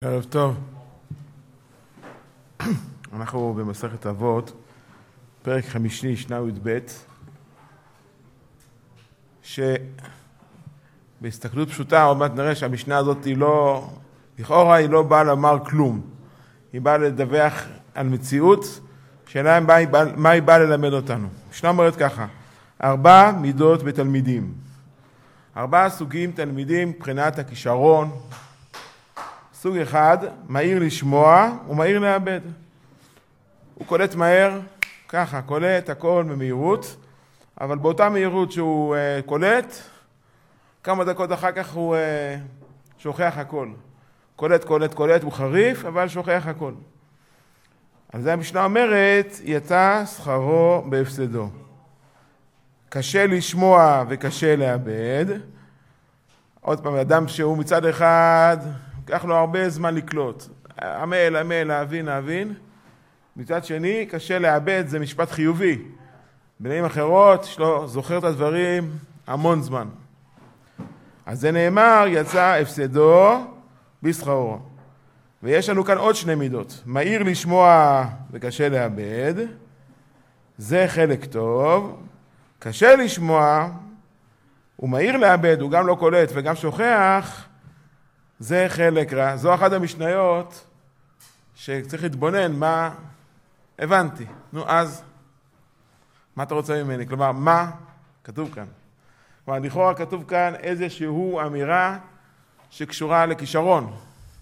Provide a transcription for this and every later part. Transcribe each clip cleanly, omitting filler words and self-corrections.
ערב טוב. אנחנו במסכת אבות, פרק חמישי, שנה י"ב, שבהסתכלות פשוטה עוד מעט נראה שהמשנה הזאת היא לא, לכאורה היא לא באה לומר כלום. היא באה לדווח על מציאות, שאלה מה היא באה ללמד אותנו. המשנה אומרת ככה, 4 מידות בתלמידים. 4 סוגים תלמידים מבחינת הכישרון. סוג אחד, מהיר לשמוע ומהיר לאבד. הוא קולט מהר, ככה, קולט הכל במהירות, אבל באותה מהירות שהוא קולט, כמה דקות אחר כך הוא שוכח הכל. קולט, הוא חריף, אבל שוכח הכל. על זה המשנה אומרת, יצא שכרו בהפסדו. קשה לשמוע וקשה לאבד. עוד פעם, אדם שהוא מצד אחד, לקח לו הרבה זמן לקלוט. עמל, להבין. מצד שני, קשה לאבד, זה משפט חיובי. במילים אחרות, שלו זוכר את הדברים המון זמן. אז זה נאמר, יצא הפסדו בשכרו. ויש לנו כאן עוד 2 מידות. מהיר לשמוע וקשה לאבד. זה חלק טוב. קשה לשמוע ומהיר לאבד, הוא גם לא קולט וגם שוכח, זה חלק רע. זו אחת המשניות שצריך להתבונן מה הבנתי. נו אז, מה אתה רוצה ממני? כלומר, מה כתוב כאן? כלומר, לכאורה כתוב כאן איזשהו אמירה שקשורה לכישרון.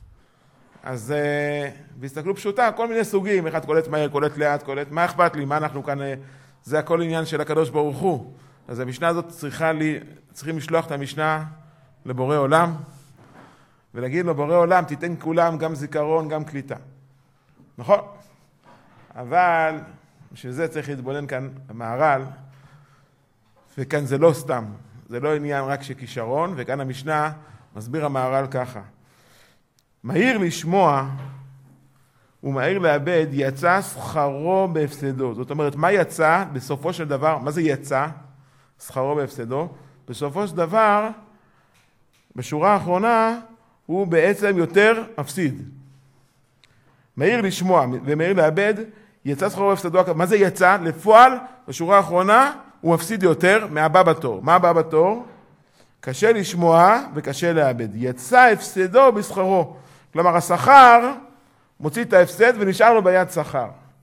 אז בהסתכלות פשוטה, כל מיני סוגים, אחד קולט מהר, קולט לאט, מה אכפת לי? מה אנחנו כאן? זה הכל עניין של הקדוש ברוך הוא. אז המשנה הזאת צריכים לשלוח את המשנה לבורא עולם, ולהגיד לו, בורא עולם, תיתן כולם גם זיכרון, גם קליטה. נכון? אבל בשביל זה צריך להתבונן כאן במהר"ל, וכאן זה לא סתם, זה לא עניין רק של כישרון, וכאן המשנה מסביר המהר"ל ככה. מהיר לשמוע ומהיר לאבד, יצא שכרו בהפסדו. זאת אומרת, מה יצא בסופו של דבר, מה זה יצא? שכרו בהפסדו. בסופו של דבר, בשורה האחרונה, הוא בעצם יותר מפסיד. מהיר לשמוע ומהיר לאבד, יצא שכרו בהפסדו. מה זה יצא? לפועל, בשורה האחרונה, הוא מפסיד יותר מהבא בתור. מה הבא בתור? קשה לשמוע וקשה לאבד. יצא הפסדו בשכרו. כלומר, השכר מוציא את ההפסד ונשאר לו ביד שכר.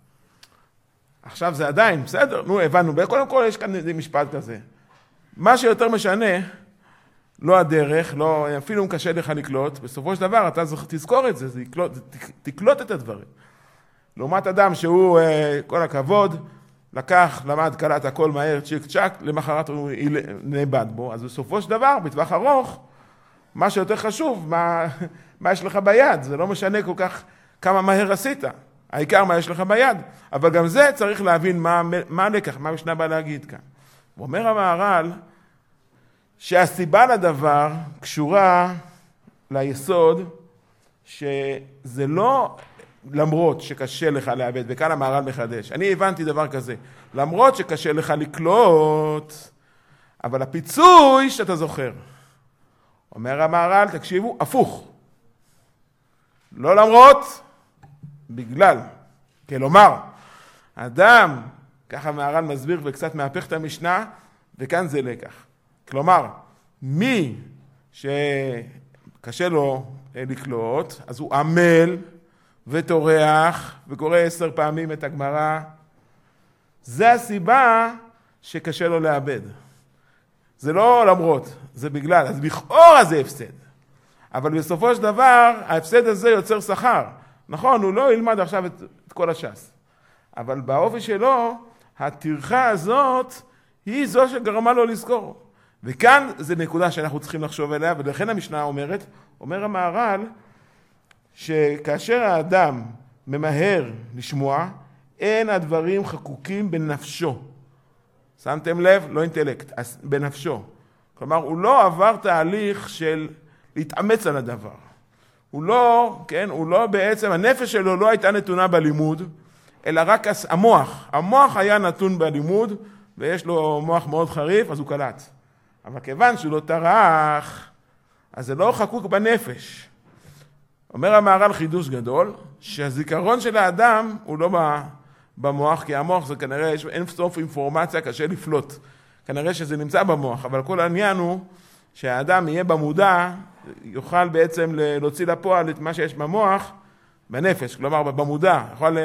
עכשיו זה עדיין, בסדר, נו, הבנו. קודם כל יש כאן משפט כזה. מה שיותר משנה, לא הדרך, לא, אפילו אם קשה לך לקלוט, בסופו של דבר אתה תזכור את זה, תקלוט את הדברים. לעומת אדם שהוא, כל הכבוד, לקח, למד, קלט הכל מהר, צ'יק צ'ק, למחרת הוא נאבד בו. אז בסופו של דבר, בטווח ארוך, מה שיותר חשוב, מה יש לך ביד, זה לא משנה כל כך כמה מהר עשית, העיקר מה יש לך ביד, אבל גם זה צריך להבין מה הלקח, מה המשנה בא להגיד כאן. הוא אומר המהר"ל, שהסיבה לדבר קשורה ליסוד, שזה לא למרות שקשה לך לאבד, וכאן המהר"ל מחדש, אני הבנתי דבר כזה, למרות שקשה לך לקלוט, אבל הפיצוי שאתה זוכר. אומר המהר"ל, תקשיבו, הפוך. לא למרות, בגלל. כלומר, אדם, ככה המהר"ל מסביר וקצת מהפך את המשנה, וכאן זה לקח. כלומר, מי שקשה לו לקלוט, אז הוא עמל וטורח וקורא 10 פעמים את הגמרא. זה הסיבה שקשה לו לאבד. זה לא למרות, זה בגלל. אז לכאורה זה הפסד. אבל בסופו של דבר, ההפסד הזה יוצר שכר. נכון, הוא לא ילמד עכשיו את כל הש"ס. אבל באופי שלו, הטרחה הזאת היא זו שגרמה לו לזכור. וכאן זה נקודה שאנחנו צריכים לחשוב עליה, ולכן המשנה אומרת, אומר המהר"ל, שכאשר האדם ממהר לשמוע, אין הדברים חקוקים בנפשו. שמתם לב? לא אינטלקט, בנפשו. כלומר, הוא לא עבר תהליך של להתאמץ על הדבר. הוא לא בעצם, הנפש שלו לא הייתה נתונה בלימוד, אלא רק המוח. המוח היה נתון בלימוד, ויש לו מוח מאוד חריף, אז הוא קלט. אבל כיוון שהוא לא טרח, אז זה לא חקוק בנפש. אומר המהר"ל חידוש גדול, שהזיכרון של האדם הוא לא במוח, כי המוח זה כנראה, יש אין סוף אינפורמציה, קשה לפלוט. כנראה שזה נמצא במוח, אבל כל העניין הוא שהאדם יהיה במודע, יוכל בעצם להוציא לפועל את מה שיש במוח, בנפש, כלומר במודע,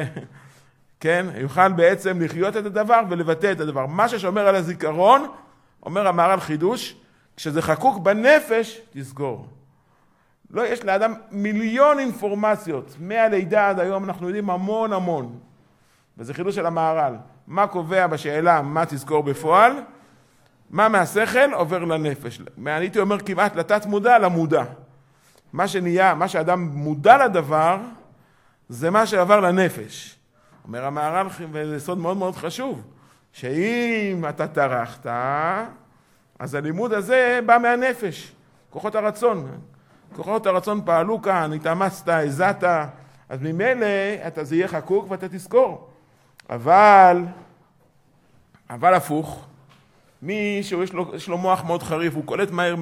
יוכל בעצם לחיות את הדבר ולבטא את הדבר. מה ששומר על הזיכרון, אומר המהר"ל חידוש, כשזה חקוק בנפש, תזכור. לא, יש לאדם מיליון אינפורמציות, מהלידה עד היום אנחנו יודעים המון. וזה חידוש של המהר"ל. מה קובע בשאלה מה תזכור בפועל? מה מהשכל עובר לנפש. אני הייתי אומר כמעט לתת מודע למודע. מה שאדם מודע לדבר, זה מה שעבר לנפש. אומר המהר"ל, וזה סוד מאוד מאוד חשוב, שאם אתה טרחת, אז הלימוד הזה בא מהנפש, כוחות הרצון. כוחות הרצון פעלו כאן, התאמצת, הזעת, אז ממילא זה יהיה חקוק ואתה תזכור. אבל הפוך, מי שיש לו מוח מאוד חריף, הוא קולט מהר.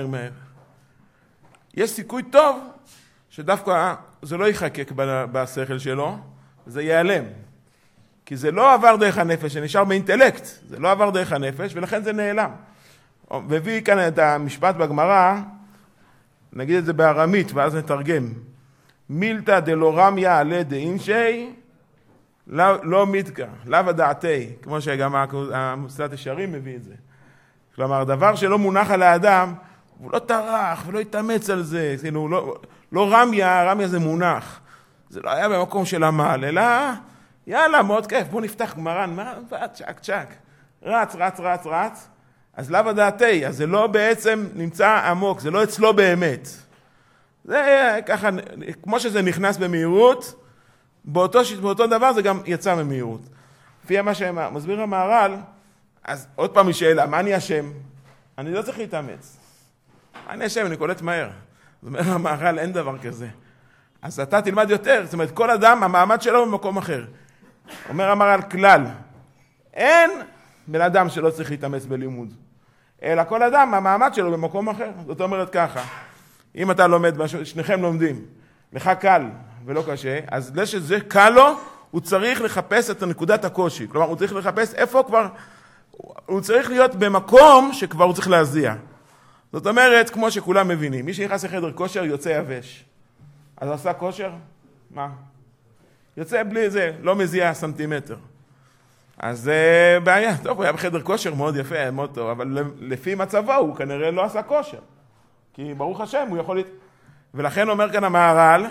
יש סיכוי טוב שדווקא זה לא יחקק בשכל שלו, זה ייעלם. כי זה לא עבר דרך הנפש, זה נשאר באינטלקט, זה לא עבר דרך הנפש, ולכן זה נעלם. והביא כאן את המשפט בגמרא, נגיד את זה בארמית, ואז נתרגם. מילתא דלא רמיה עלי דאינשי, לא מיתקה, לאו דעתי, כמו שגם המוסלת ישרים מביא את זה. כלומר, דבר שלא מונח על האדם, הוא לא טרח ולא יתאמץ על זה, לא רמיה זה מונח. זה לא היה במקום של עמל, אלא יאללה, מאוד כיף, בוא נפתח גמרן, צ'ק, רץ. אז לאו דעתי, אז זה לא בעצם נמצא עמוק, זה לא אצלו באמת. זה ככה, כמו שזה נכנס במהירות, באותו דבר זה גם יצא במהירות. לפי מה שמסביר המהר"ל, אז עוד פעם היא שאלה, מה אני אשם? אני לא צריך להתאמץ. מה אני אשם? אני קולט מהר. זאת אומרת, המהר"ל אין דבר כזה. אז אתה תלמד יותר, זאת אומרת, כל אדם, המעמד שלו במקום אחר. אומר המהר"ל כלל, אין בן אדם שלא צריך להתאמץ בלימוד. אלא כל אדם, המעמד שלו במקום אחר. זאת אומרת ככה, אם אתה לומד, שניכם לומדים, לך קל ולא קשה, אז שזה קל לו, הוא צריך לחפש את נקודת הקושי. כלומר, הוא צריך לחפש איפה כבר, הוא צריך להיות במקום שכבר הוא צריך להזיע. זאת אומרת, כמו שכולם מבינים, מי שנכנס לחדר כושר יוצא יבש. אז עשה כושר? מה? יוצא בלי זה, לא מזיע סנטימטר. אז זה בעיה. טוב, הוא היה בחדר כושר מאוד יפה, מאוד טוב, אבל לפי מצבו הוא כנראה לא עשה כושר. כי ברוך השם, הוא יכול... ולכן אומר כאן המהר"ל,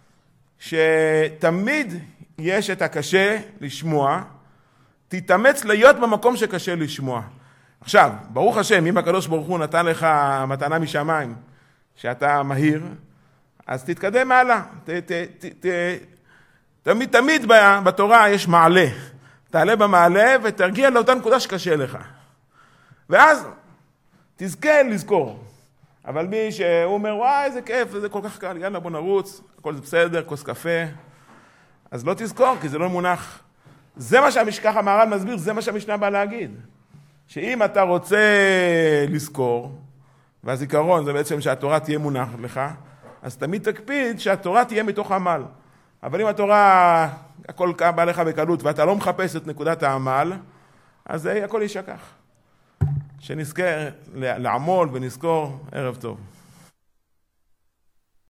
שתמיד יש את הקשה לשמוע, תתאמץ להיות במקום שקשה לשמוע. עכשיו, ברוך השם, אם הקדוש ברוך הוא נתן לך מתנה משמיים, שאתה מהיר, אז תתקדם מעלה. תמיד בתורה יש מעלה. תעלה במעלה ותרגיע לאותה נקודה שקשה לך. ואז תזכה לזכור. אבל מי שהוא אומר, וואי, איזה כיף, זה כל כך קל, יאללה, בוא נרוץ, הכל זה בסדר, כוס קפה. אז לא תזכור, כי זה לא מונח. זה מה שהמשכח המהר"ל מסביר, זה מה שהמשנה בא להגיד. שאם אתה רוצה לזכור, והזיכרון זה בעצם שהתורה תהיה מונח לך, אז תמיד תקפיד שהתורה תהיה מתוך עמל. אבל אם התורה, הכל בא לך בקלות, ואתה לא מחפש את נקודת העמל, אז הכל יישכח. שנזכה לעמול ונזכור ערב טוב.